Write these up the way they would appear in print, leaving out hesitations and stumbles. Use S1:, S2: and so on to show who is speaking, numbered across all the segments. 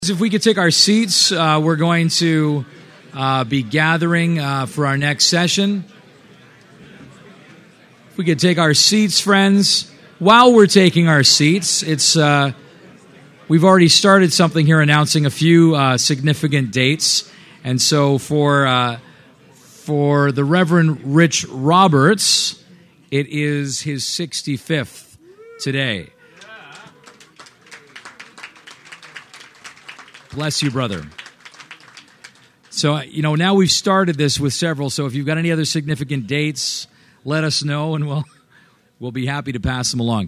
S1: If we could take our seats, we're going to be gathering for our next session. If we could take our seats, friends. While we're taking our seats, we've already started something here announcing a few significant dates. And so for the Reverend Rich Roberts, it is his 65th today. Bless you, brother. So, now we've started this with several, so if you've got any other significant dates, let us know, and we'll be happy to pass them along.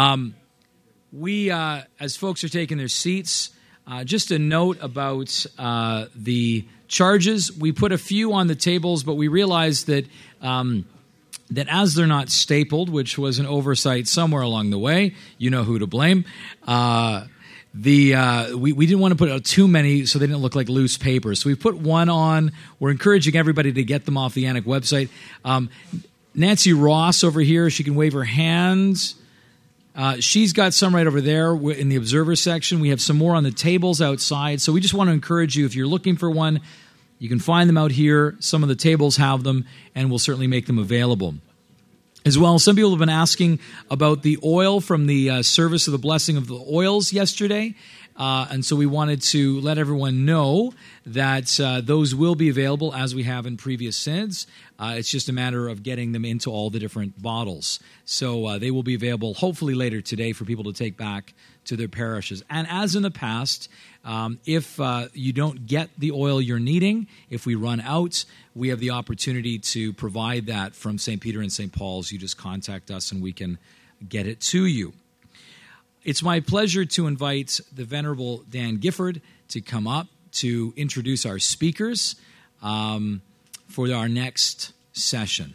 S1: As folks are taking their seats, just a note about the charges. We put a few on the tables, but we realized that as they're not stapled, which was an oversight somewhere along the way, you know who to blame, we didn't want to put out too many so they didn't look like loose paper. So we put one on. We're encouraging everybody to get them off the Anik website. Nancy Ross over here, she can wave her hands. She's got some right over there in the observer section. We have some more on the tables outside. So we just want to encourage you, if you're looking for one, you can find them out here. Some of the tables have them, and we'll certainly make them available. As well, some people have been asking about the oil from the service of the blessing of the oils yesterday. And so we wanted to let everyone know that those will be available as we have in previous synods. It's just a matter of getting them into all the different bottles. So they will be available hopefully later today for people to take back to their parishes. And as in the past, if you don't get the oil you're needing, if we run out, we have the opportunity to provide that from St. Peter and St. Paul's. You just contact us and we can get it to you. It's my pleasure to invite the Venerable Dan Gifford to come up to introduce our speakers for our next session.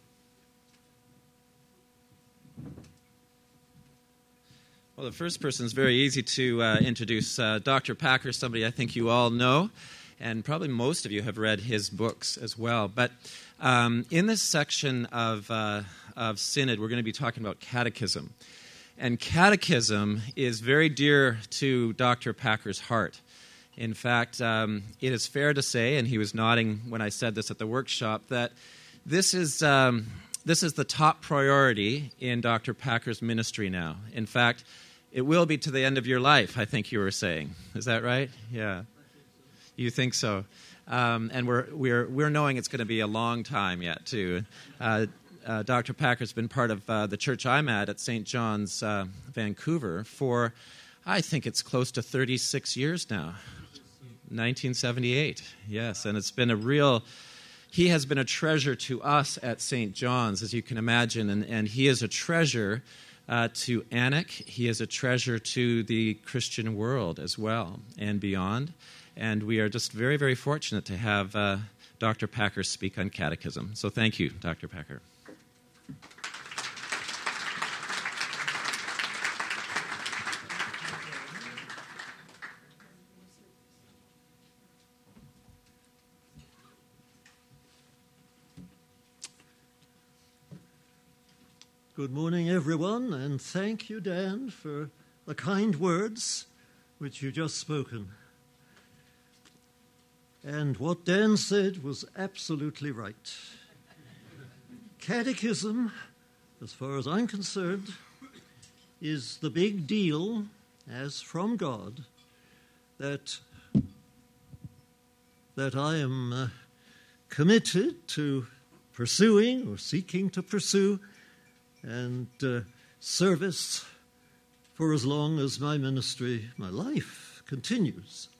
S2: Well, the first person is very easy to introduce. Dr. Packer, somebody I think you all know, and probably most of you have read his books as well. But in this section of Synod, we're going to be talking about catechism. And catechism is very dear to Dr. Packer's heart. In fact, it is fair to say, and he was nodding when I said this at the workshop, that this is the top priority in Dr. Packer's ministry now. In fact, it will be to the end of your life, I think you were saying. Is that right? Yeah. You think so? And we're knowing it's going to be a long time yet, too. Dr. Packer's been part of the church I'm at St. John's, Vancouver, for, I think it's close to 36 years now. 1978, yes. And it's been he has been a treasure to us at St. John's, as you can imagine. And he is a treasure to Anik. He is a treasure to the Christian world as well and beyond. And we are just very, very fortunate to have Dr. Packer speak on catechism. So thank you, Dr. Packer.
S3: Good morning, everyone, and thank you, Dan, for the kind words which you just spoken. And what Dan said was absolutely right. Catechism, as far as I'm concerned, is the big deal, as from God, that I am committed to pursuing or seeking to pursue and service for as long as my ministry, my life, continues.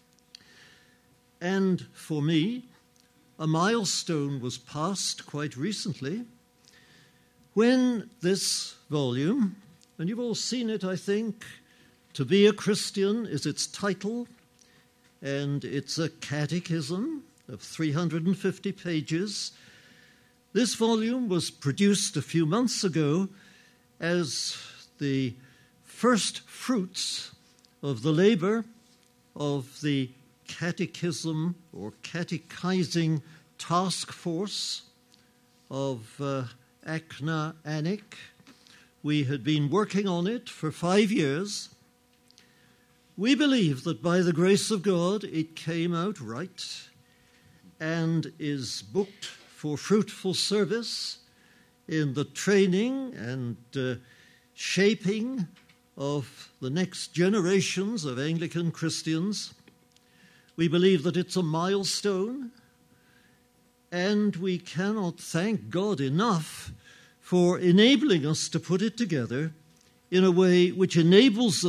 S3: And for me, a milestone was passed quite recently when this volume, and you've all seen it, I think, To Be a Christian is its title, and it's a catechism of 350 pages. This volume was produced a few months ago as the first fruits of the labor of the catechism or catechizing task force of ACNA Anik. We had been working on it for 5 years. We believe that by the grace of God it came out right and is booked for fruitful service in the training and shaping of the next generations of Anglican Christians. We believe that it's a milestone, and we cannot thank God enough for enabling us to put it together in a way which enables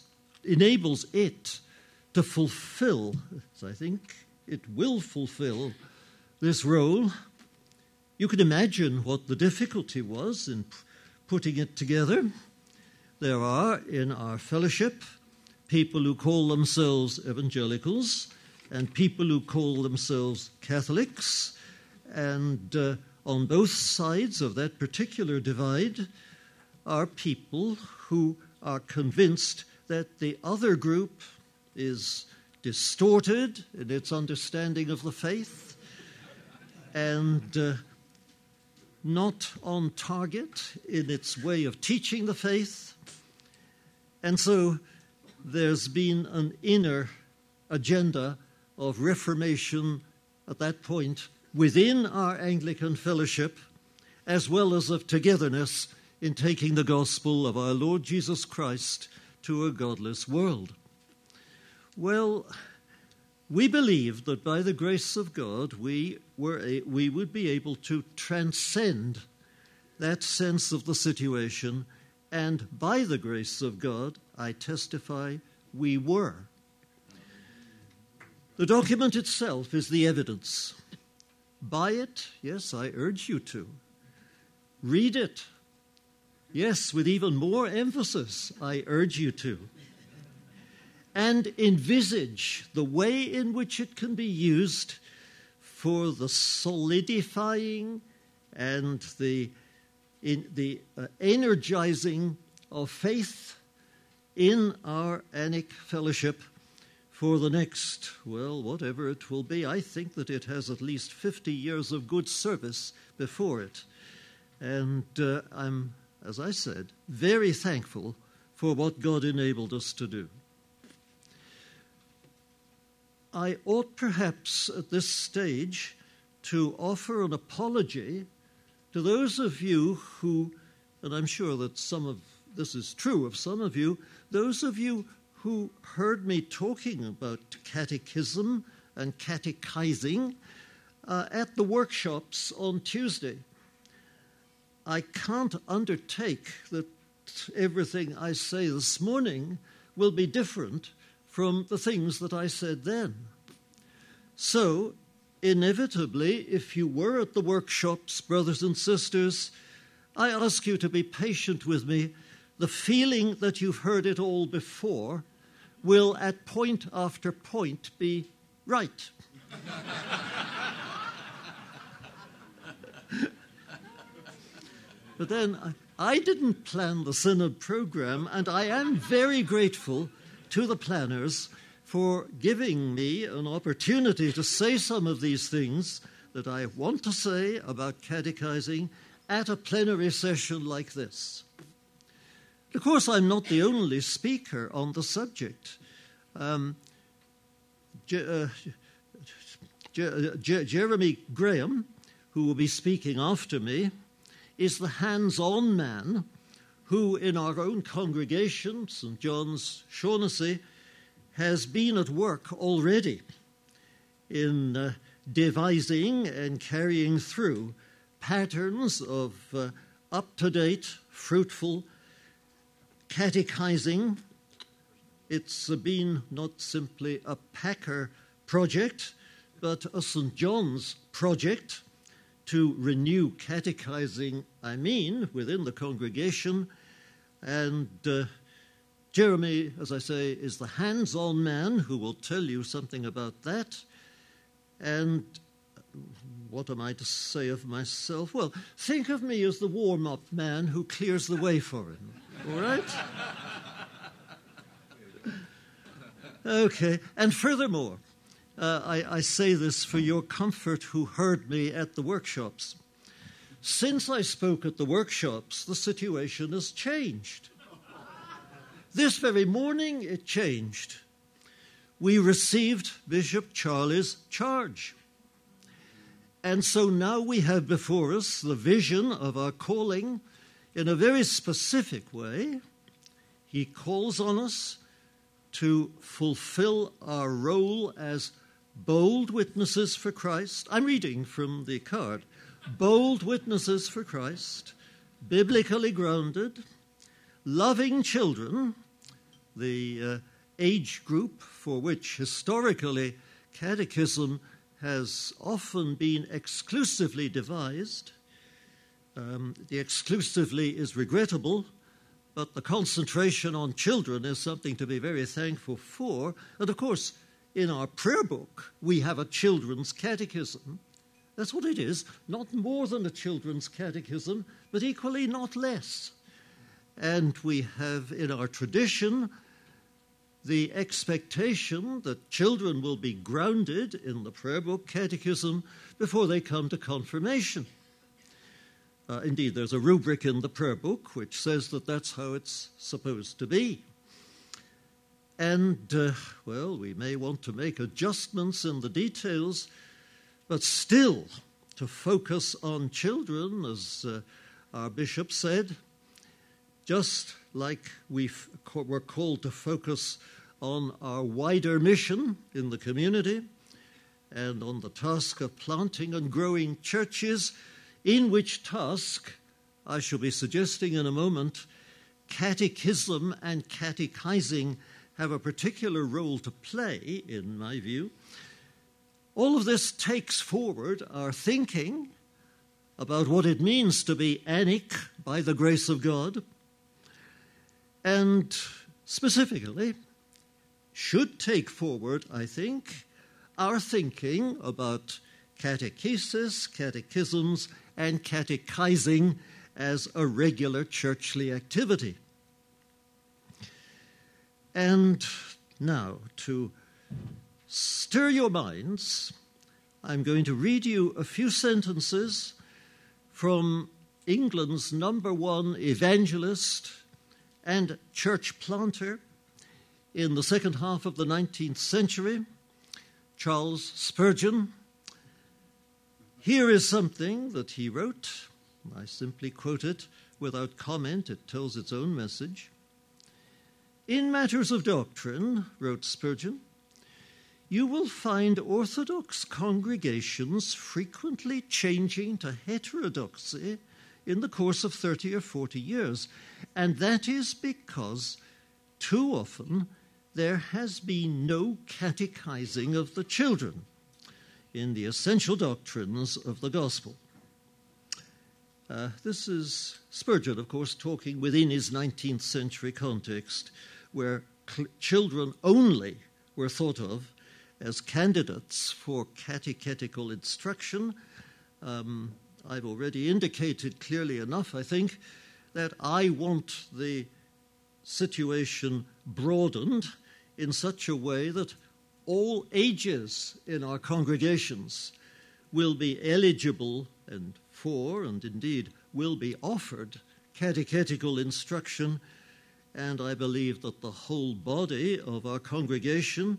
S3: it to fulfill, as I think it will fulfill, this role. You can imagine what the difficulty was in putting it together. There are in our fellowship people who call themselves evangelicals and people who call themselves Catholics, and on both sides of that particular divide are people who are convinced that the other group is distorted in its understanding of the faith and not on target in its way of teaching the faith. And so there's been an inner agenda of reformation at that point within our Anglican fellowship, as well as of togetherness in taking the gospel of our Lord Jesus Christ to a godless world. Well, we believe that by the grace of God we would be able to transcend that sense of the situation, and by the grace of God, I testify, we were. The document itself is the evidence. Buy it, yes, I urge you to. Read it, yes, with even more emphasis, I urge you to. And envisage the way in which it can be used for the solidifying and the energizing of faith in our ANIC fellowship for the next, well, whatever it will be. I think that it has at least 50 years of good service before it. And I'm, as I said, very thankful for what God enabled us to do. I ought perhaps at this stage to offer an apology to those of you who, and I'm sure that some of this is true of some of you, those of you who heard me talking about catechism and catechizing at the workshops on Tuesday. I can't undertake that everything I say this morning will be different from the things that I said then. So, inevitably, if you were at the workshops, brothers and sisters, I ask you to be patient with me. The feeling that you've heard it all before will, at point after point, be right. But then I didn't plan the Synod program, and I am very grateful to the planners for giving me an opportunity to say some of these things that I want to say about catechizing at a plenary session like this. Of course, I'm not the only speaker on the subject. Jeremy Graham, who will be speaking after me, is the hands-on man who, in our own congregation, St. John's, Shaughnessy, has been at work already in devising and carrying through patterns of up-to-date, fruitful catechizing. It's been not simply a Packer project, but a St. John's project to renew catechizing, within the congregation. And Jeremy, as I say, is the hands-on man who will tell you something about that. And what am I to say of myself? Well, think of me as the warm-up man who clears the way for him. All right? Okay. And furthermore, I say this for your comfort who heard me at the workshops. Since I spoke at the workshops, the situation has changed. This very morning it changed. we received Bishop Charlie's charge. And so now we have before us the vision of our calling in a very specific way. He calls on us to fulfill our role as bold witnesses for Christ. I'm reading from the card. Bold witnesses for Christ, biblically grounded, loving children, the age group for which historically catechism has often been exclusively devised. The exclusively is regrettable, but the concentration on children is something to be very thankful for. And of course, in our prayer book, we have a children's catechism. That's what it is, not more than a children's catechism, but equally not less. And we have in our tradition the expectation that children will be grounded in the prayer book catechism before they come to confirmation. Indeed, there's a rubric in the prayer book which says that that's how it's supposed to be. And, we may want to make adjustments in the details, but still to focus on children, as our bishop said, just like we were called to focus on our wider mission in the community and on the task of planting and growing churches, in which task, I shall be suggesting in a moment, catechism and catechizing have a particular role to play, in my view. All of this takes forward our thinking about what it means to be anic by the grace of God, and specifically should take forward, I think, our thinking about catechesis, catechisms, and catechizing as a regular churchly activity. And now, to stir your minds, I'm going to read you a few sentences from England's number one evangelist and church planter in the second half of the 19th century, Charles Spurgeon. Here is something that he wrote. I simply quote it without comment. It tells its own message. In matters of doctrine, wrote Spurgeon, you will find Orthodox congregations frequently changing to heterodoxy in the course of 30 or 40 years, and that is because too often there has been no catechizing of the children in the essential doctrines of the gospel. This is Spurgeon, of course, talking within his 19th century context, where children only were thought of as candidates for catechetical instruction. I've already indicated clearly enough, I think, that I want the situation broadened in such a way that all ages in our congregations will be eligible and indeed will be offered catechetical instruction, and I believe that the whole body of our congregations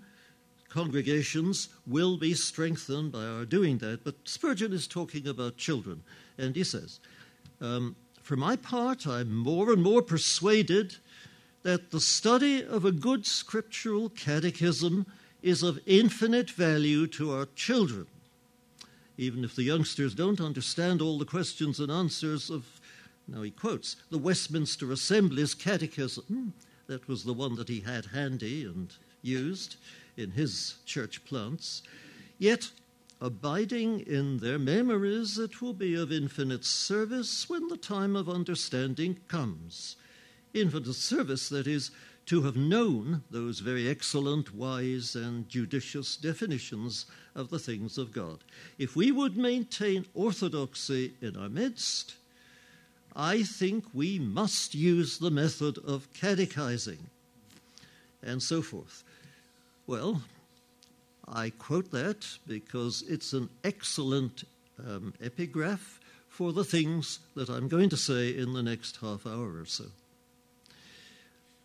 S3: will be strengthened by our doing that. But Spurgeon is talking about children, and he says, for my part, I'm more and more persuaded that the study of a good scriptural catechism is of infinite value to our children, even if the youngsters don't understand all the questions and answers of, now he quotes, the Westminster Assembly's catechism. That was the one that he had handy and used in his church plants. Yet, abiding in their memories, it will be of infinite service when the time of understanding comes. Infinite service, that is, to have known those very excellent, wise, and judicious definitions of the things of God. If we would maintain orthodoxy in our midst, I think we must use the method of catechizing, and so forth. Well, I quote that because it's an excellent epigraph for the things that I'm going to say in the next half hour or so.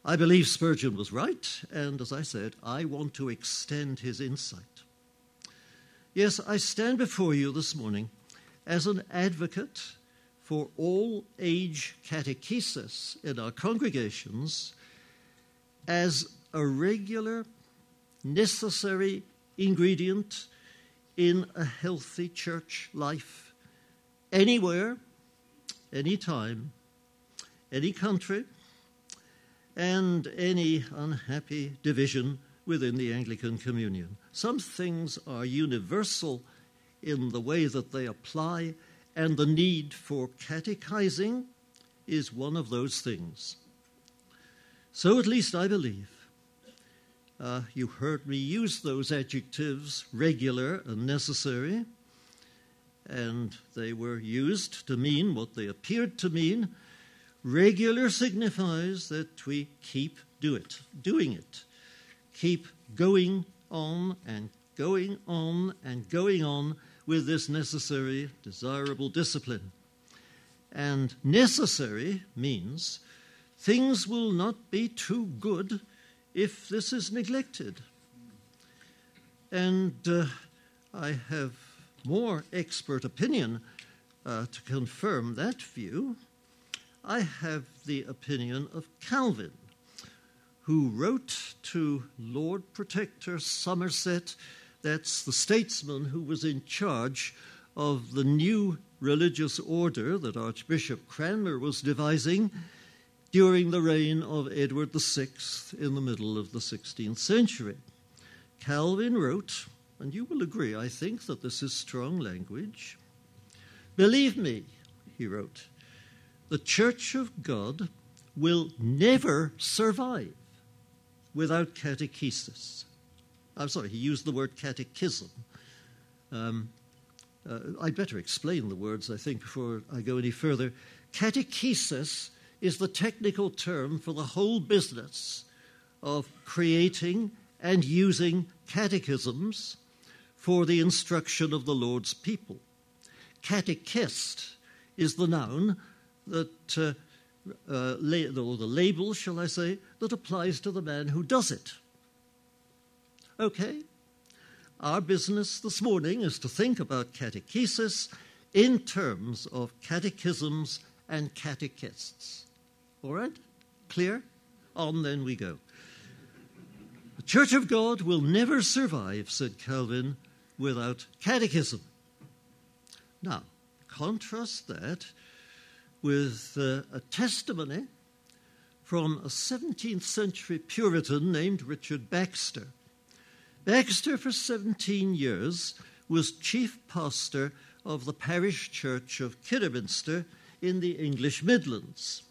S3: I believe Spurgeon was right, and as I said, I want to extend his insight. Yes, I stand before you this morning as an advocate for all-age catechesis in our congregations as a regular, necessary ingredient in a healthy church life, anywhere, anytime, any country, and any unhappy division within the Anglican Communion. Some things are universal in the way that they apply, and the need for catechizing is one of those things. So at least I believe. You heard me use those adjectives, regular and necessary, and they were used to mean what they appeared to mean. Regular signifies that we keep doing it, keep going on and going on and going on with this necessary, desirable discipline. And necessary means things will not be too good if this is neglected. And I have more expert opinion to confirm that view. I have the opinion of Calvin, who wrote to Lord Protector Somerset, that's the statesman who was in charge of the new religious order that Archbishop Cranmer was devising during the reign of Edward VI in the middle of the 16th century. Calvin wrote, and you will agree, I think, that this is strong language. "Believe me," he wrote, "the Church of God will never survive without catechesis." I'm sorry, he used the word catechism. I'd better explain the words, I think, before I go any further. Catechesis is the technical term for the whole business of creating and using catechisms for the instruction of the Lord's people. Catechist is the noun that, or the label, shall I say, that applies to the man who does it. Okay? Our business this morning is to think about catechesis in terms of catechisms and catechists. All right? Clear? On then we go. The Church of God will never survive, said Calvin, without catechism. Now, contrast that with a testimony from a 17th century Puritan named Richard Baxter. Baxter, for 17 years, was chief pastor of the parish church of Kidderminster in the English Midlands.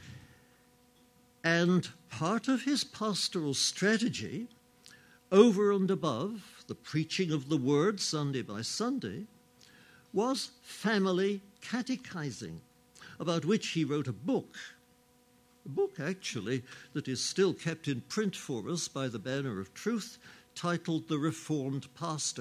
S3: And part of his pastoral strategy, over and above the preaching of the word Sunday by Sunday, was family catechizing, about which he wrote a book actually that is still kept in print for us by the Banner of Truth, titled The Reformed Pastor.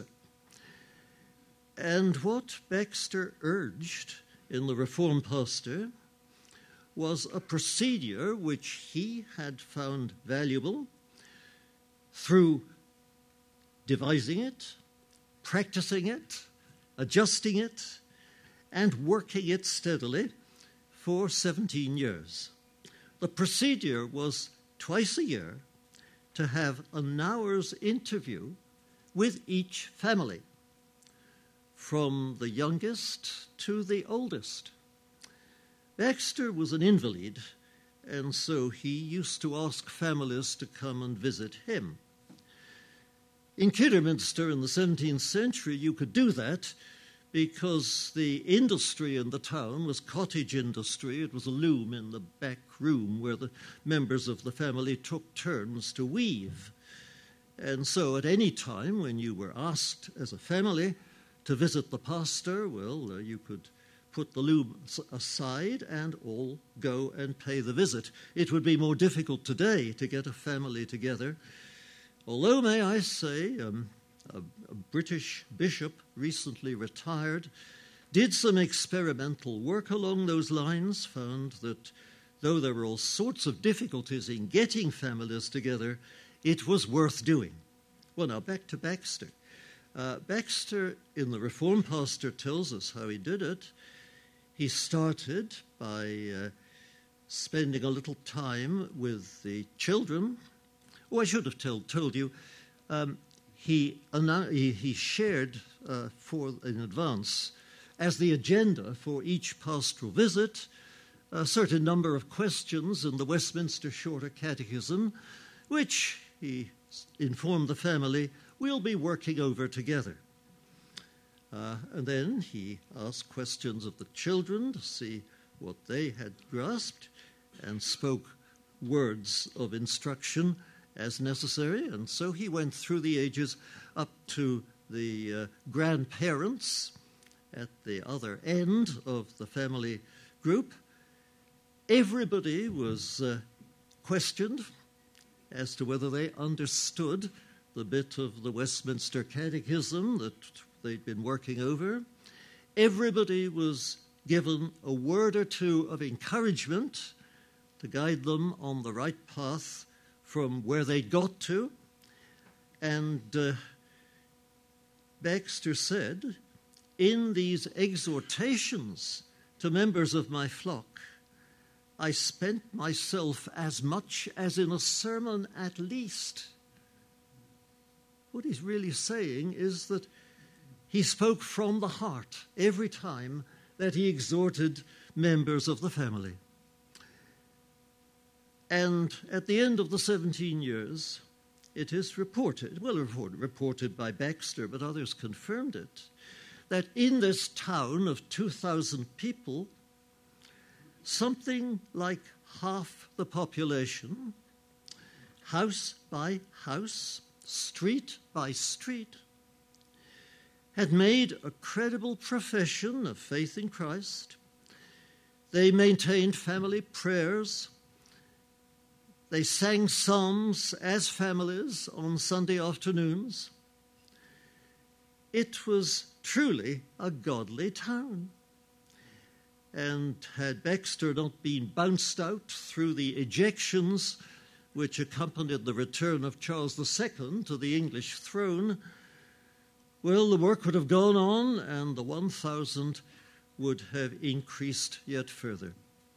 S3: And what Baxter urged in The Reformed Pastor was a procedure which he had found valuable through devising it, practicing it, adjusting it, and working it steadily for 17 years. The procedure was twice a year to have an hour's interview with each family, from the youngest to the oldest. Baxter was an invalid, and so he used to ask families to come and visit him. In Kidderminster in the 17th century, you could do that because the industry in the town was cottage industry. It was a loom in the back room where the members of the family took turns to weave. And so at any time when you were asked as a family to visit the pastor, well, you could put the loom aside and all go and pay the visit. It would be more difficult today to get a family together. Although, may I say, a British bishop recently retired, did some experimental work along those lines, found that though there were all sorts of difficulties in getting families together, it was worth doing. Well, now back to Baxter. Baxter, in The Reformed Pastor, tells us how he did it. He started by spending a little time with the children. Oh, I should have told you. He shared in advance as the agenda for each pastoral visit a certain number of questions in the Westminster Shorter Catechism, which he informed the family we'll be working over together. And then he asked questions of the children to see what they had grasped and spoke words of instruction as necessary. And so he went through the ages up to the grandparents at the other end of the family group. Everybody was questioned as to whether they understood the bit of the Westminster Catechism that they'd been working over. Everybody was given a word or two of encouragement to guide them on the right path from where they'd got to. And Baxter said, in these exhortations to members of my flock, I spent myself as much as in a sermon at least. What he's really saying is that he spoke from the heart every time that he exhorted members of the family. And at the end of the 17 years, it is reported by Baxter, but others confirmed it, that in this town of 2,000 people, something like half the population, house by house, street by street, had made a credible profession of faith in Christ. They maintained family prayers. They sang psalms as families on Sunday afternoons. It was truly a godly town. And had Baxter not been bounced out through the ejections which accompanied the return of Charles II to the English throne, well, the work would have gone on and the 1,000 would have increased yet further.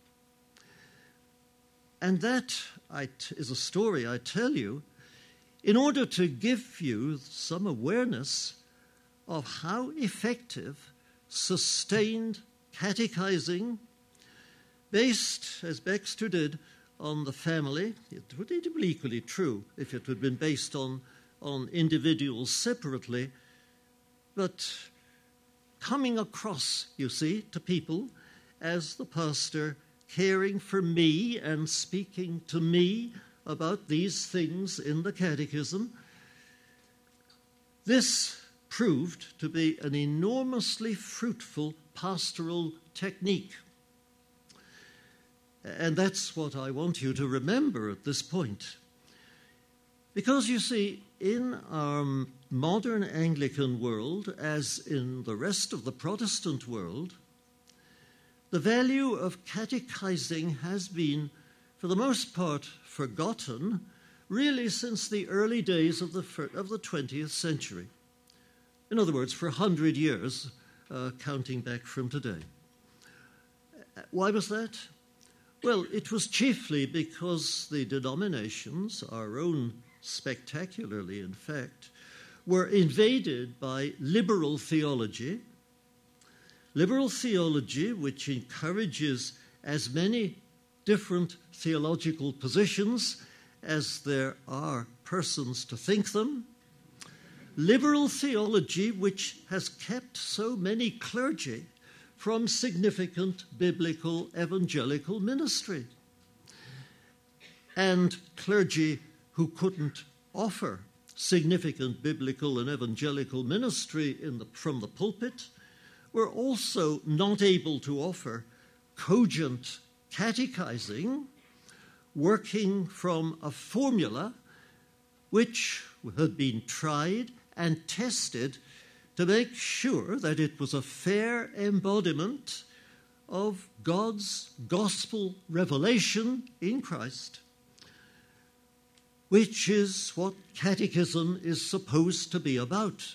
S3: And that is a story I tell you in order to give you some awareness of how effective sustained catechizing, based, as Baxter did, on the family. It would be equally true if it had been based on individuals separately, but coming across, you see, to people as the pastor caring for me and speaking to me about these things in the catechism. This proved to be an enormously fruitful pastoral technique. And that's what I want you to remember at this point. Because, you see, in our modern Anglican world, as in the rest of the Protestant world, the value of catechizing has been, for the most part, forgotten, really since the early days of the 20th century. In other words, for 100 years, counting back from today. Why was that? Well, it was chiefly because the denominations, our own spectacularly, in fact, were invaded by liberal theology which encourages as many different theological positions as there are persons to think them. Liberal theology which has kept so many clergy from significant biblical evangelical ministry. And clergy who couldn't offer significant biblical and evangelical ministry from the pulpit were also not able to offer cogent catechizing, working from a formula which had been tried and tested to make sure that it was a fair embodiment of God's gospel revelation in Christ, which is what catechism is supposed to be about.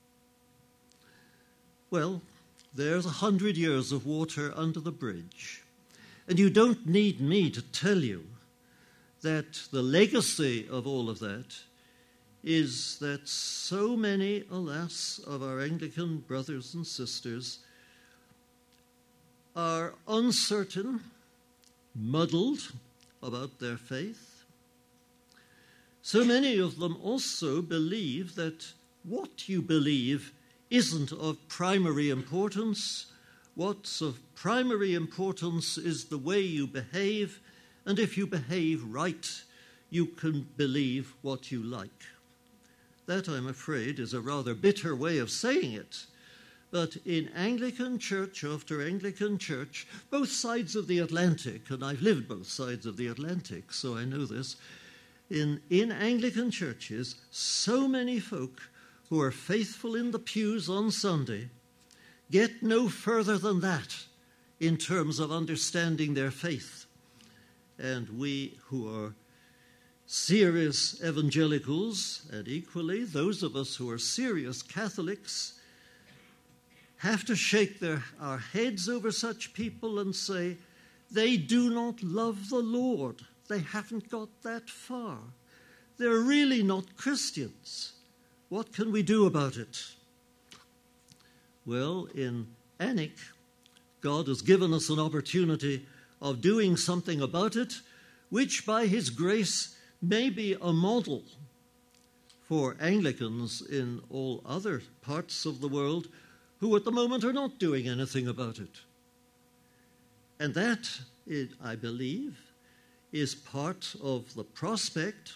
S3: Well, there's 100 years of water under the bridge, and you don't need me to tell you that the legacy of all of that is that so many, alas, of our Anglican brothers and sisters are uncertain, muddled about their faith. So many of them also believe that what you believe isn't of primary importance. What's of primary importance is the way you behave, and if you behave right, you can believe what you like. That, I'm afraid, is a rather bitter way of saying it. But in Anglican church after Anglican church, both sides of the Atlantic, and I've lived both sides of the Atlantic, so I know this, in Anglican churches, so many folk who are faithful in the pews on Sunday get no further than that in terms of understanding their faith. And we who are serious evangelicals, and equally those of us who are serious Catholics, have to shake our heads over such people and say, they do not love the Lord. They haven't got that far. They're really not Christians. What can we do about it? Well, in Anik, God has given us an opportunity of doing something about it, which by his grace may be a model for Anglicans in all other parts of the world who at the moment are not doing anything about it. And that, I believe, is part of the prospect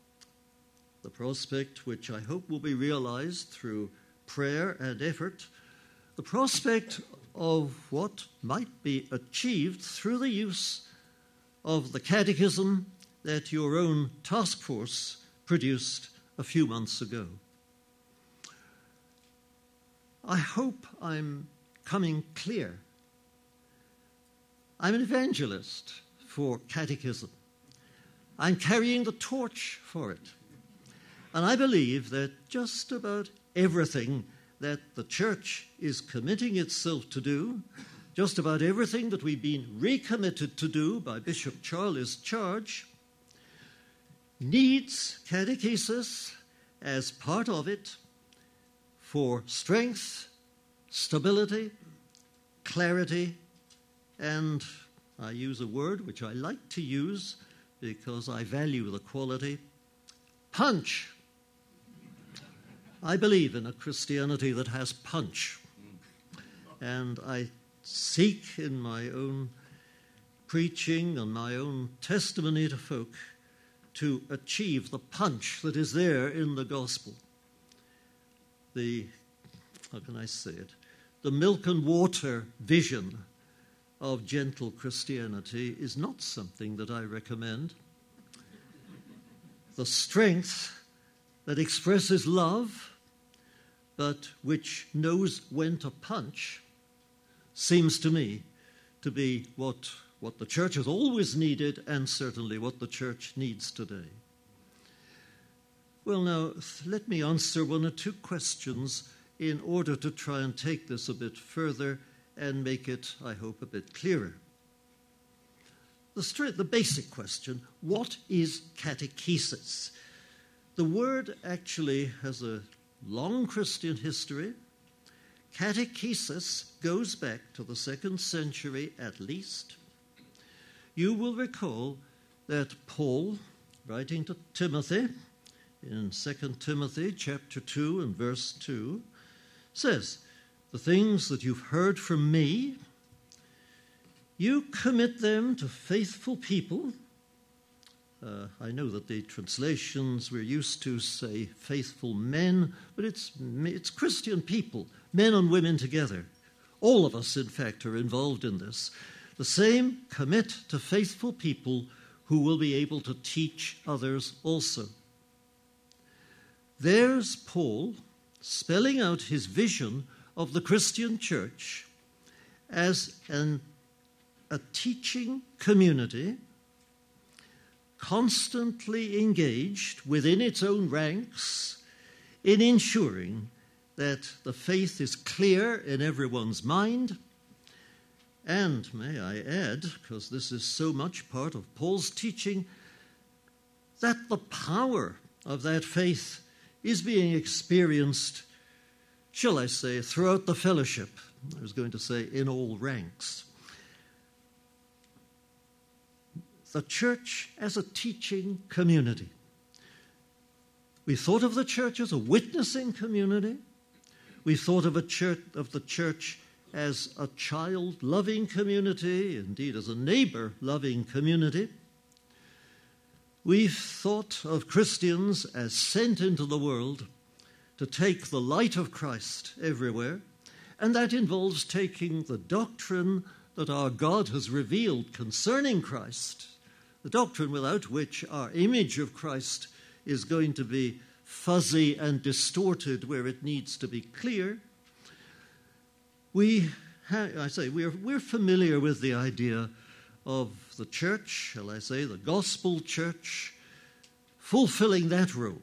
S3: which I hope will be realized through prayer and effort, the prospect of what might be achieved through the use of the catechism that your own task force produced a few months ago. I hope I'm coming clear. I'm an evangelist for catechism. I'm carrying the torch for it. And I believe that just about everything that the church is committing itself to do, just about everything that we've been recommitted to do by Bishop Charlie's charge, needs catechesis as part of it for strength, stability, clarity, and I use a word which I like to use because I value the quality, punch. I believe in a Christianity that has punch, and I seek in my own preaching and my own testimony to folk to achieve the punch that is there in the gospel. How can I say it? The milk and water vision of gentle Christianity is not something that I recommend. The strength that expresses love, but which knows when to punch, seems to me to be what the church has always needed and certainly what the church needs today. Well, now, let me answer one or two questions in order to try and take this a bit further and make it, I hope, a bit clearer. The basic question, what is catechesis? The word actually has a long Christian history. Catechesis goes back to the 2nd century at least. You will recall that Paul, writing to Timothy, in 2 Timothy chapter 2 and verse 2, says, the things that you've heard from me, you commit them to faithful people. I know that the translations we're used to say faithful men, but it's Christian people, men and women together. All of us, in fact, are involved in this. The same, commit to faithful people who will be able to teach others also. There's Paul spelling out his vision of the Christian church as an a teaching community constantly engaged within its own ranks in ensuring that the faith is clear in everyone's mind. And, may I add, because this is so much part of Paul's teaching, that the power of that faith is being experienced, shall I say, throughout the fellowship. I was going to say in all ranks. The church as a teaching community. We thought of the church as a witnessing community. We thought of the church as a child-loving community, indeed as a neighbor-loving community. We've thought of Christians as sent into the world to take the light of Christ everywhere, and that involves taking the doctrine that our God has revealed concerning Christ, the doctrine without which our image of Christ is going to be fuzzy and distorted where it needs to be clear. We're familiar with the idea of the church, shall I say, the gospel church, fulfilling that role.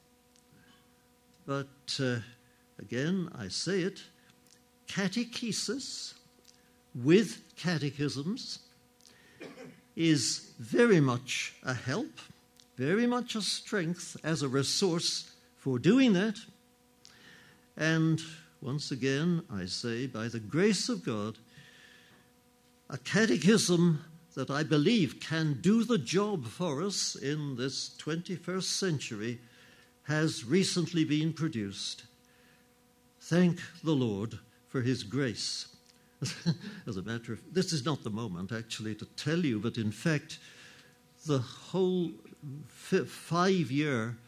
S3: But again, I say it, catechesis with catechisms is very much a help, very much a strength as a resource for doing that. And once again, I say, by the grace of God, a catechism that I believe can do the job for us in this 21st century has recently been produced. Thank the Lord for his grace. As a matter of, this is not the moment actually to tell you, but in fact, the whole 5-year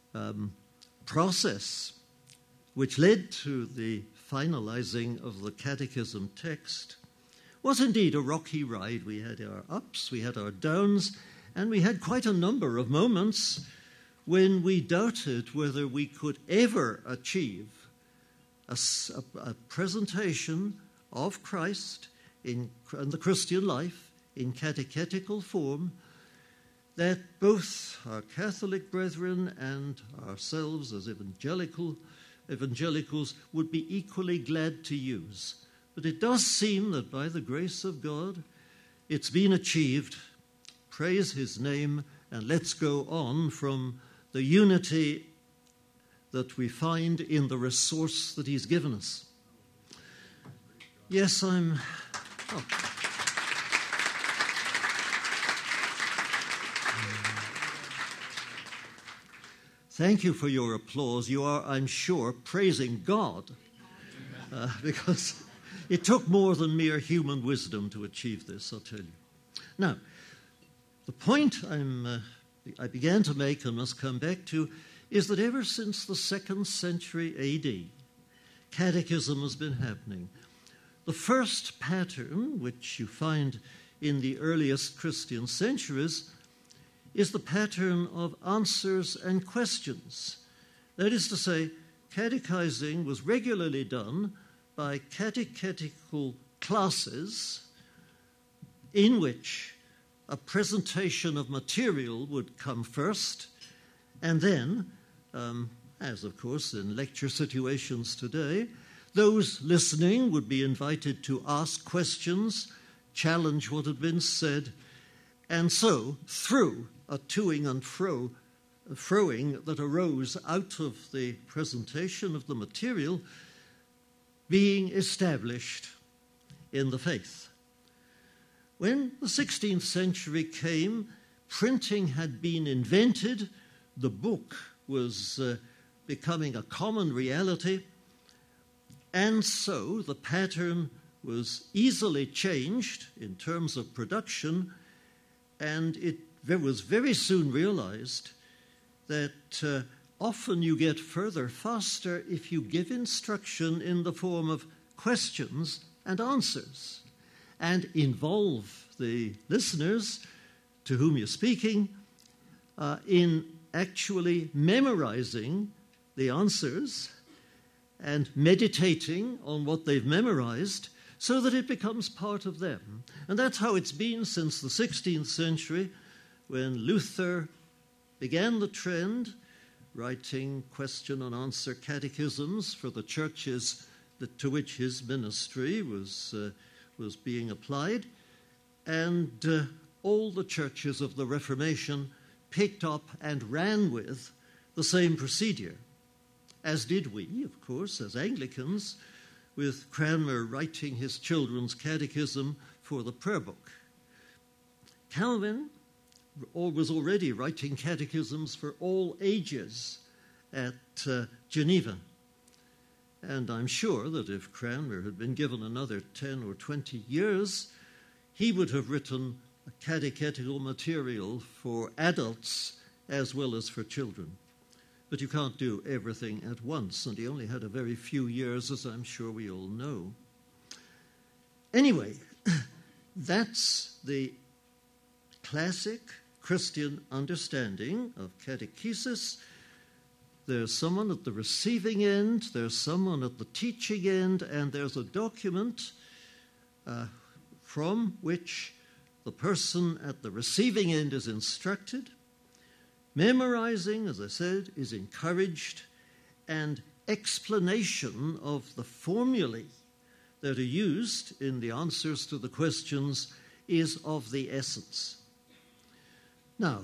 S3: process which led to the finalizing of the catechism text was indeed a rocky ride. We had our ups, we had our downs, and we had quite a number of moments when we doubted whether we could ever achieve a presentation of Christ in the Christian life in catechetical form that both our Catholic brethren and ourselves as evangelicals would be equally glad to use. But it does seem that by the grace of God, it's been achieved. Praise his name, and let's go on from the unity that we find in the resource that he's given us. Yes, Thank you for your applause. You are, I'm sure, praising God because it took more than mere human wisdom to achieve this, I'll tell you. Now, the point I began to make and must come back to is that ever since the 2nd century A.D., catechism has been happening. The first pattern, which you find in the earliest Christian centuries, is the pattern of answers and questions. That is to say, catechizing was regularly done by catechetical classes in which a presentation of material would come first, and then, as of course in lecture situations today, those listening would be invited to ask questions, challenge what had been said, and so, through a toing and froing that arose out of the presentation of the material, being established in the faith. When the 16th century came, printing had been invented, the book was becoming a common reality, and so the pattern was easily changed in terms of production, and it was very soon realized that often you get further faster if you give instruction in the form of questions and answers and involve the listeners to whom you're speaking in actually memorizing the answers and meditating on what they've memorized so that it becomes part of them. And that's how it's been since the 16th century, when Luther began the trend, writing question and answer catechisms for the churches to which his ministry was being applied. And all the churches of the Reformation picked up and ran with the same procedure, as did we, of course, as Anglicans, with Cranmer writing his children's catechism for the prayer book. Calvin was already writing catechisms for all ages at Geneva. And I'm sure that if Cranmer had been given another 10 or 20 years, he would have written catechetical material for adults as well as for children. But you can't do everything at once, and he only had a very few years, as I'm sure we all know. Anyway, that's the classic Christian understanding of catechesis. There's someone at the receiving end, there's someone at the teaching end, and there's a document from which the person at the receiving end is instructed. Memorizing, as I said, is encouraged, and explanation of the formulae that are used in the answers to the questions is of the essence. Now,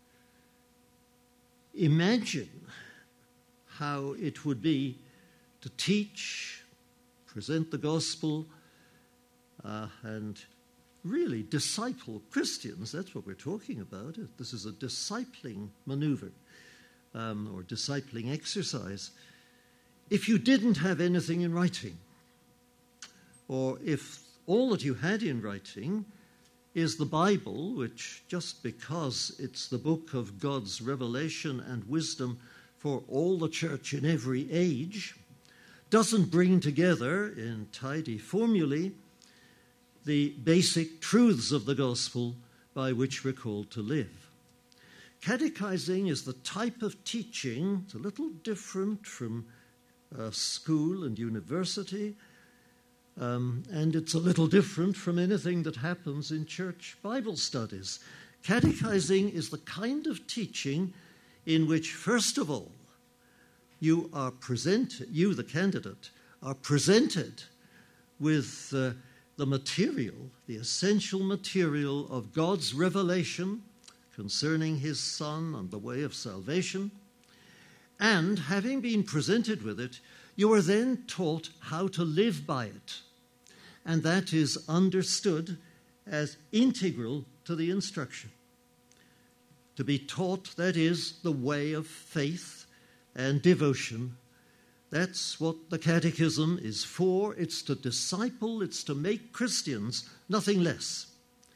S3: imagine how it would be to teach, present the gospel, and really disciple Christians. That's what we're talking about. This is a discipling maneuver or discipling exercise. If you didn't have anything in writing, or if all that you had in writing is the Bible, which just because it's the book of God's revelation and wisdom for all the church in every age, doesn't bring together in tidy formulae the basic truths of the gospel by which we're called to live. Catechizing is the type of teaching, it's a little different from school and university, and it's a little different from anything that happens in church Bible studies. Catechizing is the kind of teaching in which, first of all, you, the candidate, are presented with the material, the essential material of God's revelation concerning his Son and the way of salvation. And having been presented with it, you are then taught how to live by it. And that is understood as integral to the instruction. To be taught, that is, the way of faith and devotion. That's what the catechism is for. It's to disciple, it's to make Christians, nothing less.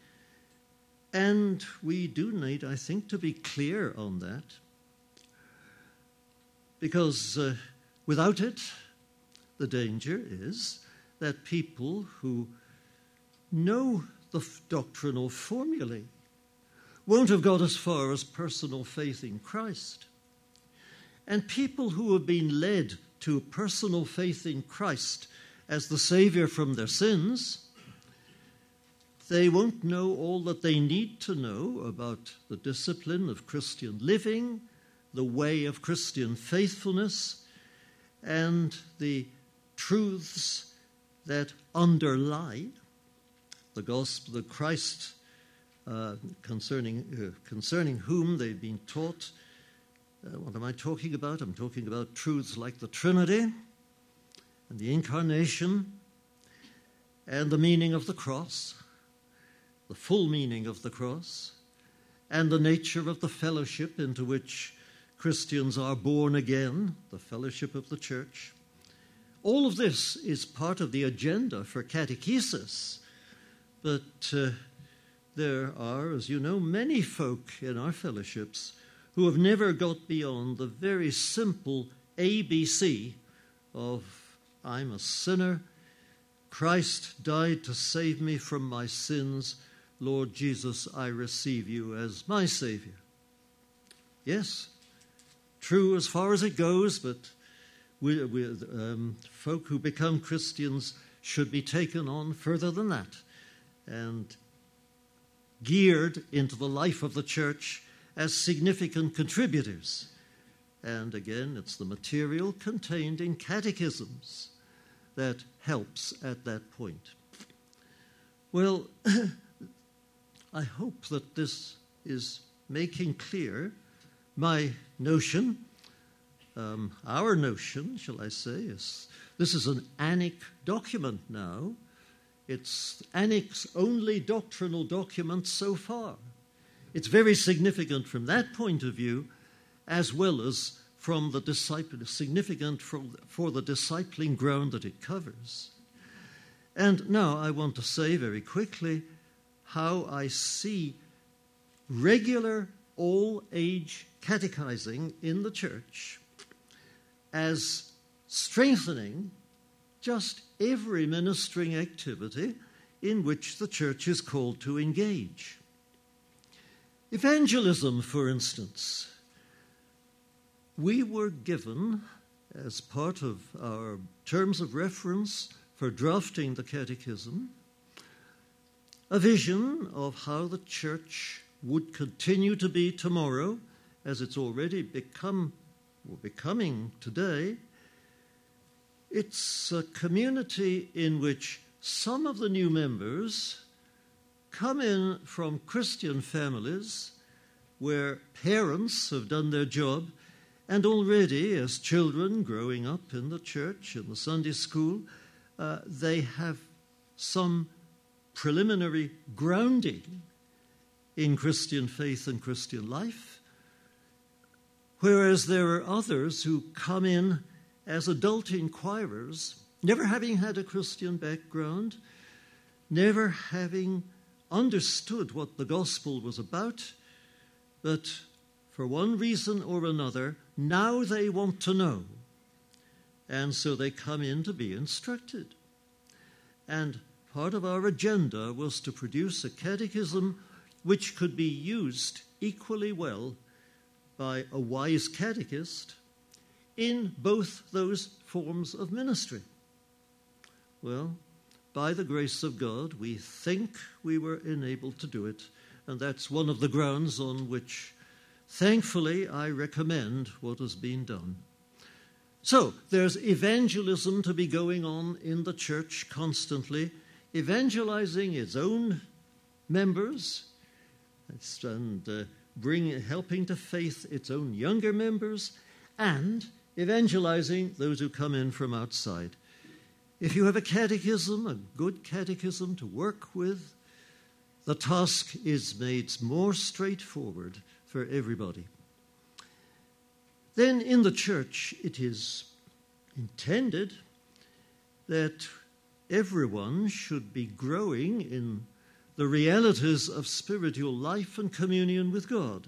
S3: And we do need, I think, to be clear on that. Because without it, the danger is that people who know the doctrinal formulae won't have got as far as personal faith in Christ. And people who have been led to personal faith in Christ as the Savior from their sins, they won't know all that they need to know about the discipline of Christian living, the way of Christian faithfulness, and the truths that underlie the gospel, the Christ concerning whom they've been taught. What am I talking about? I'm talking about truths like the Trinity and the Incarnation and the meaning of the cross, the full meaning of the cross, and the nature of the fellowship into which Christians are born again, the fellowship of the church. All of this is part of the agenda for catechesis, but there are, as you know, many folk in our fellowships who have never got beyond the very simple ABC of I'm a sinner, Christ died to save me from my sins, Lord Jesus, I receive you as my Savior. Yes, true as far as it goes, but with folk who become Christians should be taken on further than that and geared into the life of the church as significant contributors. And again, it's the material contained in catechisms that helps at that point. Well, I hope that this is making clear my notion, our notion, shall I say, is this is an ANIC document now. It's ANIC's only doctrinal document so far. It's very significant from that point of view, as well as from the significant for the discipling ground that it covers. And now I want to say very quickly how I see regular all-age catechizing in the church as strengthening just every ministering activity in which the church is called to engage. Evangelism, for instance. We were given, as part of our terms of reference for drafting the catechism, a vision of how the church would continue to be tomorrow, as it's already becoming today. It's a community in which some of the new members come in from Christian families where parents have done their job, and already as children growing up in the church, in the Sunday school, they have some preliminary grounding in Christian faith and Christian life, whereas there are others who come in as adult inquirers, never having had a Christian background, never having understood what the gospel was about, but for one reason or another, now they want to know. And so they come in to be instructed. And part of our agenda was to produce a catechism which could be used equally well by a wise catechist in both those forms of ministry. Well, by the grace of God, we think we were enabled to do it, and that's one of the grounds on which, thankfully, I recommend what has been done. So, there's evangelism to be going on in the church constantly, evangelizing its own members and helping to faith its own younger members, and evangelizing those who come in from outside. If you have a catechism, a good catechism to work with, the task is made more straightforward for everybody. Then in the church, it is intended that everyone should be growing in the realities of spiritual life and communion with God.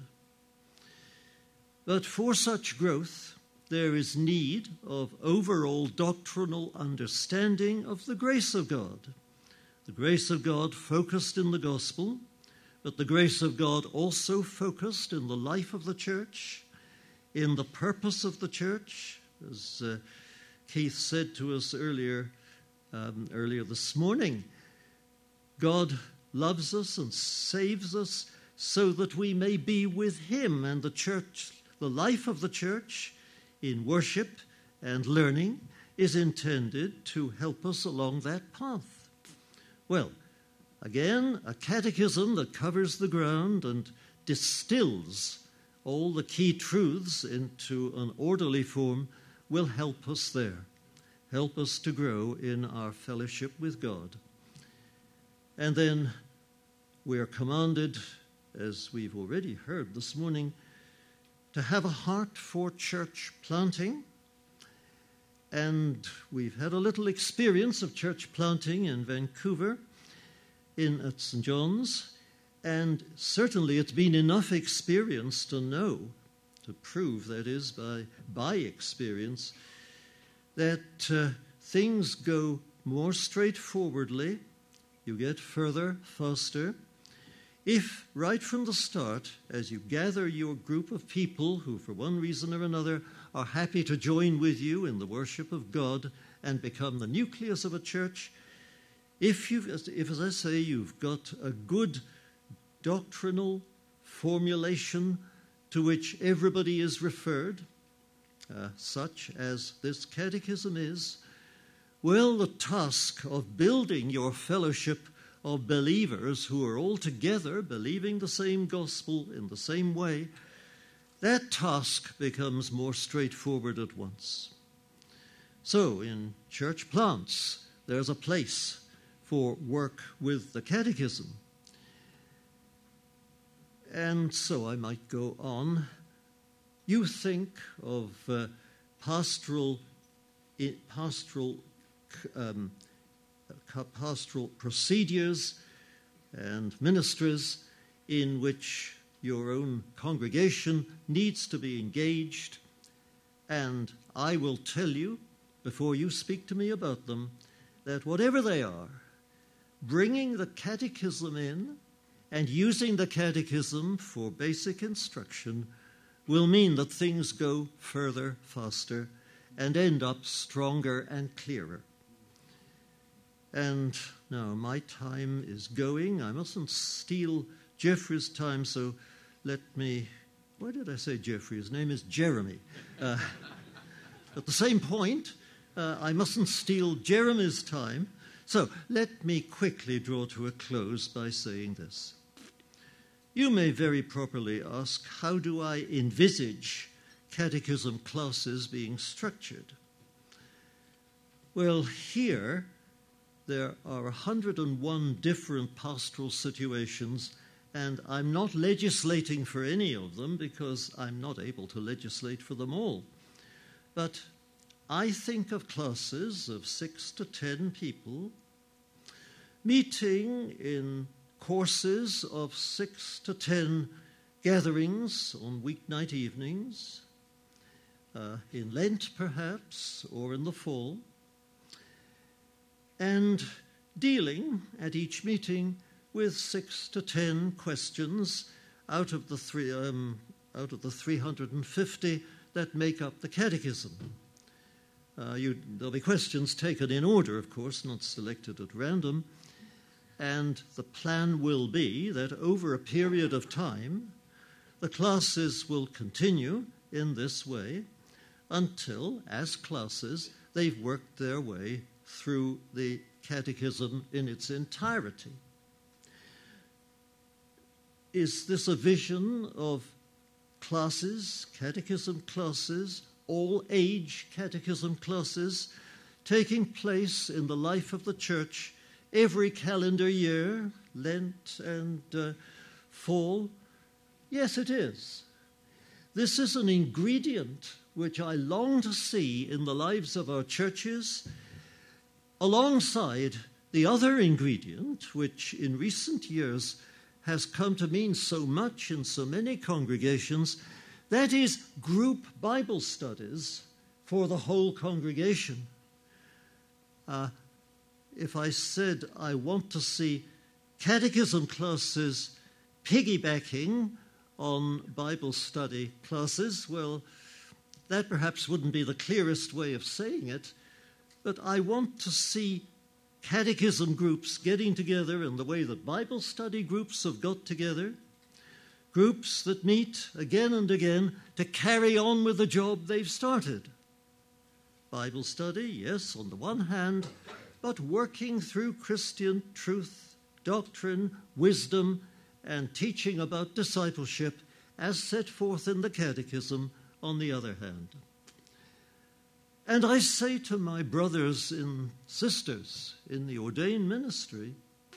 S3: But for such growth, there is need of overall doctrinal understanding of the grace of God. The grace of God focused in the gospel, but the grace of God also focused in the life of the church, in the purpose of the church, as Keith said to us earlier this morning. God loves us and saves us so that we may be with him, and the church, the life of the church in worship and learning is intended to help us along that path. Well, again, a catechism that covers the ground and distills all the key truths into an orderly form will help us there, help us to grow in our fellowship with God. And then we are commanded, as we've already heard this morning, to have a heart for church planting. And we've had a little experience of church planting in Vancouver, at St. John's, and certainly it's been enough experience to know, to prove, that is, by experience, that things go more straightforwardly, you get further, faster, if right from the start, as you gather your group of people who for one reason or another are happy to join with you in the worship of God and become the nucleus of a church, If, as I say, you've got a good doctrinal formulation to which everybody is referred, such as this catechism is, well, the task of building your fellowship of believers who are all together believing the same gospel in the same way, that task becomes more straightforward at once. So in church plants, there's a place for work with the catechism. And so I might go on. You think of pastoral procedures and ministries in which your own congregation needs to be engaged, and I will tell you, before you speak to me about them, that whatever they are, bringing the catechism in and using the catechism for basic instruction will mean that things go further, faster, and end up stronger and clearer. And now my time is going. I mustn't steal Jeffrey's time, so let me... Why did I say Jeffrey? His name is Jeremy. At the same point, I mustn't steal Jeremy's time, so let me quickly draw to a close by saying this. You may very properly ask, how do I envisage catechism classes being structured? Well, here there are 101 different pastoral situations, and I'm not legislating for any of them because I'm not able to legislate for them all. But I think of classes of 6 to 10 people meeting in courses of 6 to 10 gatherings on weeknight evenings, in Lent perhaps, or in the fall, and dealing at each meeting with 6 to 10 questions out of the 350 that make up the catechism. There'll be questions taken in order, of course, not selected at random, and the plan will be that over a period of time, the classes will continue in this way until, as classes, they've worked their way through the catechism in its entirety. Is this a vision of classes, catechism classes, all-age catechism classes, taking place in the life of the church every calendar year, Lent and fall? Yes, it is. This is an ingredient which I long to see in the lives of our churches, alongside the other ingredient, which in recent years has come to mean so much in so many congregations, that is group Bible studies for the whole congregation. If I said I want to see catechism classes piggybacking on Bible study classes, well, that perhaps wouldn't be the clearest way of saying it, but I want to see catechism groups getting together in the way that Bible study groups have got together, groups that meet again and again to carry on with the job they've started. Bible study, yes, on the one hand, but working through Christian truth, doctrine, wisdom, and teaching about discipleship as set forth in the Catechism on the other hand. And I say to my brothers and sisters in the ordained ministry,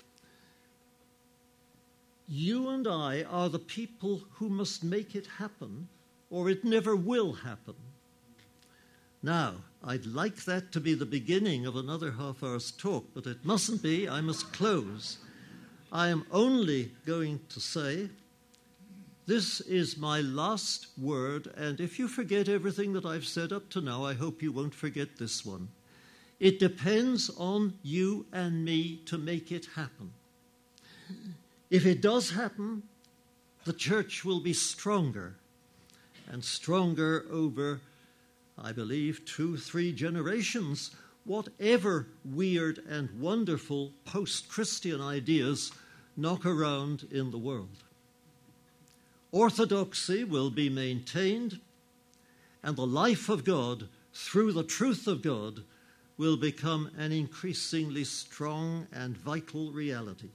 S3: you and I are the people who must make it happen, or it never will happen. Now, I'd like that to be the beginning of another half hour's talk, but it mustn't be. I must close. I am only going to say, this is my last word, and if you forget everything that I've said up to now, I hope you won't forget this one. It depends on you and me to make it happen. If it does happen, the church will be stronger, and stronger over, I believe, 2-3 generations whatever weird and wonderful post-Christian ideas knock around in the world. Orthodoxy will be maintained, and the life of God through the truth of God will become an increasingly strong and vital reality.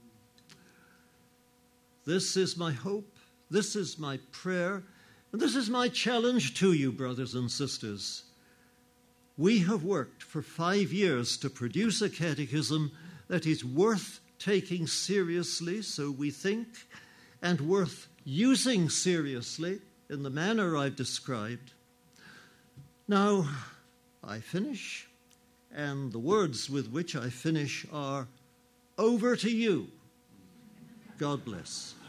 S3: This is my hope, this is my prayer, and this is my challenge to you, brothers and sisters. We have worked for 5 years to produce a catechism that is worth taking seriously, so we think, and worth using seriously in the manner I've described. Now, I finish, and the words with which I finish are, over to you. God bless.